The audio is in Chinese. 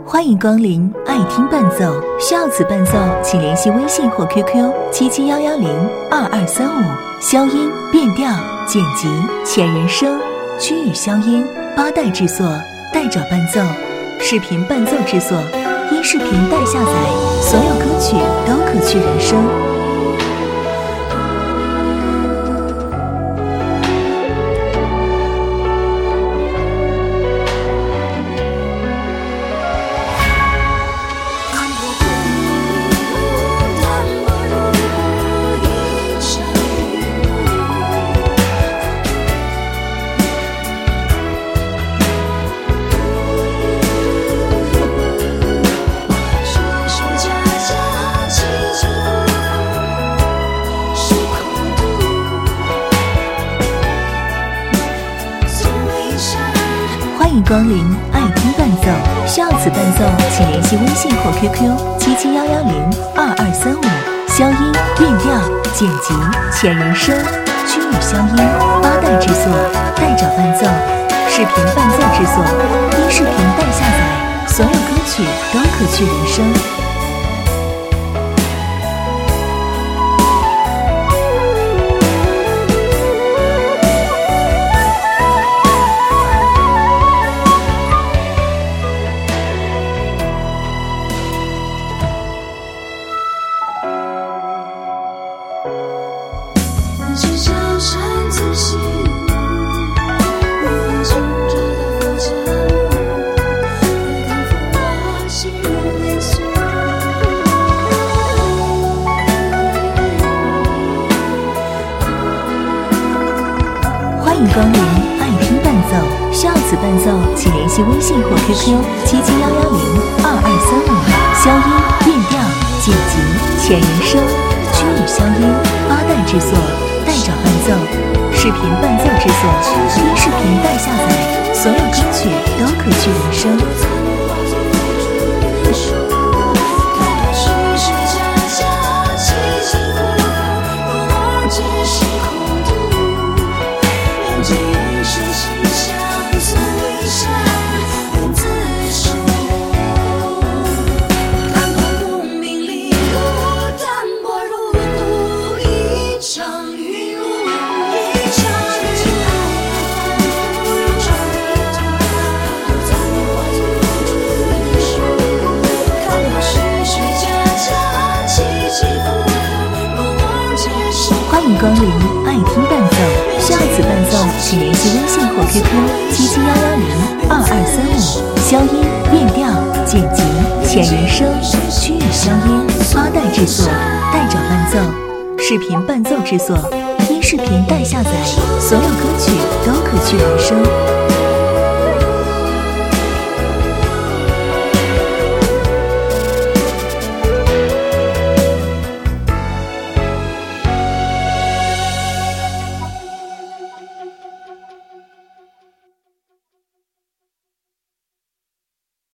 欢迎光临爱听伴奏，需要此伴奏请联系微信或 QQ 771102235，消音、变调、剪辑、前人声、区域消音，八代制作，代找伴奏，视频伴奏制作，音视频代下载，所有歌曲都可去人声。欢迎光临爱听伴奏，需要此伴奏请联系微信或 QQ 771102235，消音、变调、剪辑、前人声、区域消音，八代制作，代找伴奏，视频伴奏制作，音视频代下载，所有歌曲都可去人声。欢迎光临爱听伴奏，需要此伴奏请联系微信或 QQ 771102235，消音、变调、剪辑、前人声、区域消音，八代制作，代找伴奏，视频伴奏制作，音视频代下载，所有歌曲都可去人声。欢迎光临爱听伴奏，需要此伴奏请联系微信或 QQ 771102235，消音、变调、剪辑、前人声、区域消音，八代制作，代找伴奏，视频伴奏制作，音视频代下载，所有歌曲都可去人声。